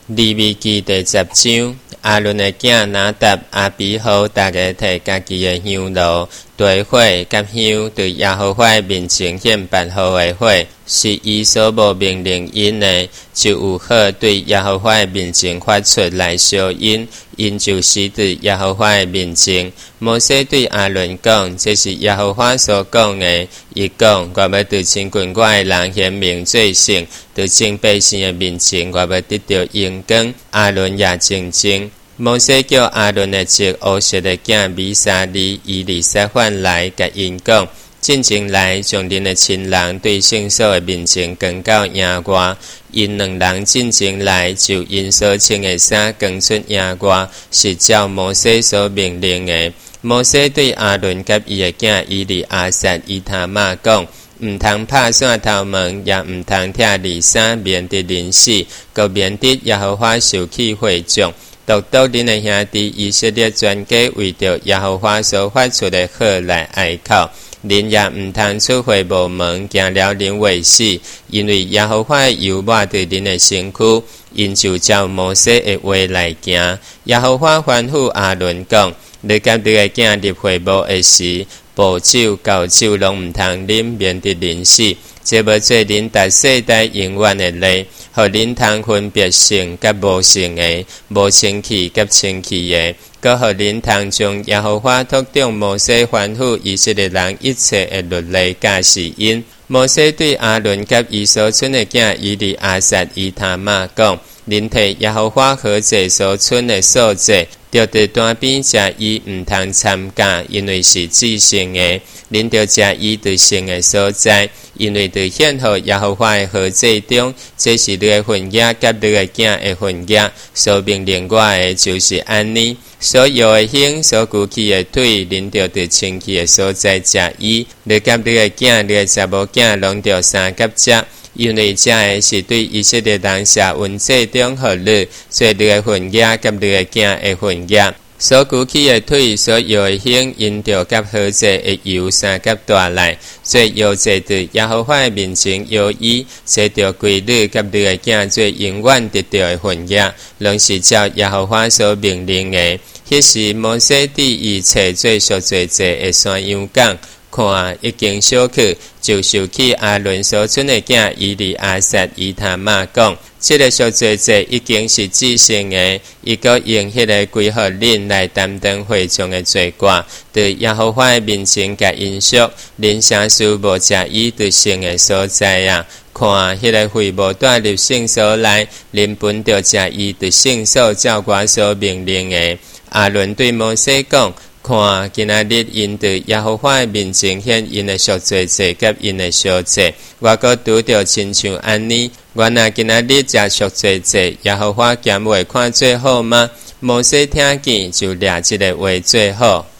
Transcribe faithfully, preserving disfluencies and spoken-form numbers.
利未記第十章，亞倫的囝拿答、亞比戶，大家摕家己的香爐、堆火甲香，對耶和華的面前獻八號的火，是伊所無命令因的，就有好對耶和華的面前發出來燒因，因就死對耶和華的面前。摩西對亞倫講：這是耶和華所講的。伊講：我要對親近我的人顯明罪性，對眾百姓的面前，我要得到榮光。亞倫也真正。摩西叫亞倫的侄烏瑟的囝米沙利、以利撒反來，甲因講：進前來，將恁的親人對聖所的面前扛到營外。因兩人進前來，就因所穿的衫扛出營外，是照摩西所命令的。摩西對亞倫甲伊的囝以利亞撒、以他瑪講：毋通拍散頭門，也毋通拆離衫，免得人死，閣免得耶和華受氣會眾。獨獨恁的兄弟以色列全家為着耶和華所發出的好來哀哭，恁也毋通出回無門，行了恁會死，因為耶和華的油抹對恁的身軀，因就照摩西的話來行。耶和華吩咐亞倫講：你甲你的囝入會幕的時，薄酒、高酒攏毋通啉，免得人死。這要做恁逐世代永遠的例，互恁通分別聖甲無聖的，無清氣甲清氣的，閣互恁通將耶和華託中摩西吩咐以色列人一切的律例教示因。摩西對亞倫甲伊所剩的囝以利亞撒、以他瑪講：恁摕耶和華何祭所剩的素祭，著佇單邊食伊，毋通參加，因為是至聖的。恁著食伊佇聖的所在，因為佇獻予耶和華的何祭中，這是你的婚約甲你的囝的婚約，所命令我的就是安尼。所有的胸、所舉起的腿，恁著佇清氣的所在食伊。你甲你的囝、你的查某囝，攏著三甲食。因為這個是對以色列人社運祭中予你，做你的婚約甲你的囝的婚約。所舉起的腿，所有的胸，因着甲何祭的油三甲大來，做搖祭對耶和華的面前搖伊，這着規律甲你的囝做永遠得到的婚約，攏是照耶和華所命令的。迄時摩西佇伊找做贖罪祭的山羊講，看已經燒去，就收起亞倫所剩的囝以利亞撒、以他瑪講：這個贖罪祭已經是至聖的，伊閣用迄個歸予恁來擔當會眾的罪過，對耶和華的面前甲因贖，恁啥事無食伊佇聖的所在啊！看迄個會無帶入聖所內，恁本着食伊佇聖所照我所命令的。亞倫對摩西講：看，今仔日因佇耶和華的面前獻因的贖罪祭甲因的燒祭，我閣拄着親像安尼。我若今仔日食贖罪祭，耶和華減會看最好嗎？摩西聽見就掠這個話最好。